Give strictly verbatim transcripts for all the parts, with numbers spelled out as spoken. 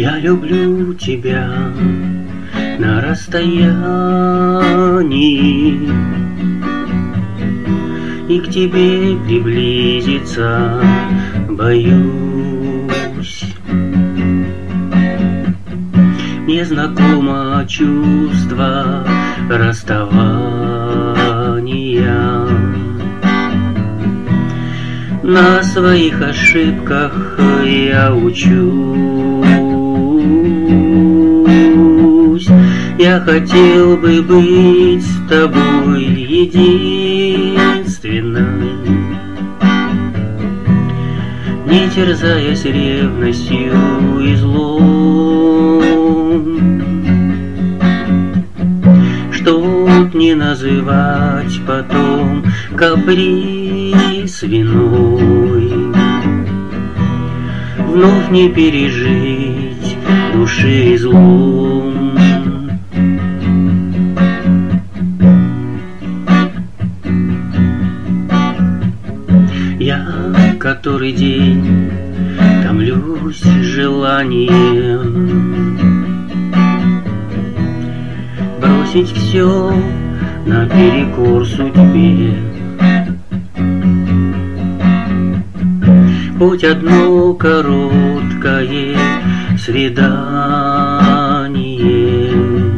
Я люблю тебя на расстоянии, и к тебе приблизиться боюсь. Мне знакомо чувство расставания. На своих ошибках я учусь. Я хотел бы быть с тобой единственной, не терзаясь ревностью и злом, чтоб не называть потом каприз виной, вновь не пережить души излом. Я который день томлюсь желанием бросить все наперекор судьбе, хоть одно короткое свидание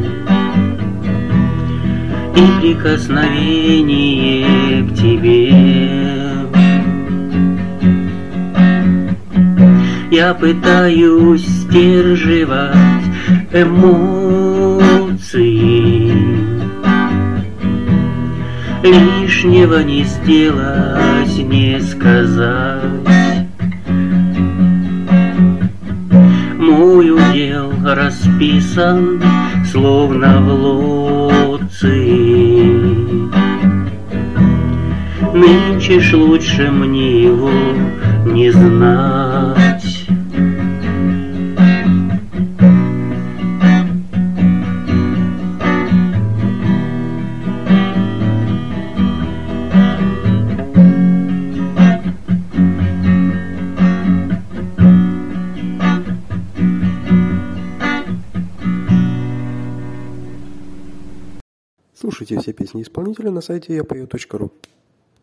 и прикосновение к тебе. Я пытаюсь сдерживать эмоции, лишнего не сделать, не сказать. Мой удел расписан, словно в лоции. Нынче ж лучше мне его не знать. Слушайте все песни исполнителя на сайте я пою точка ру.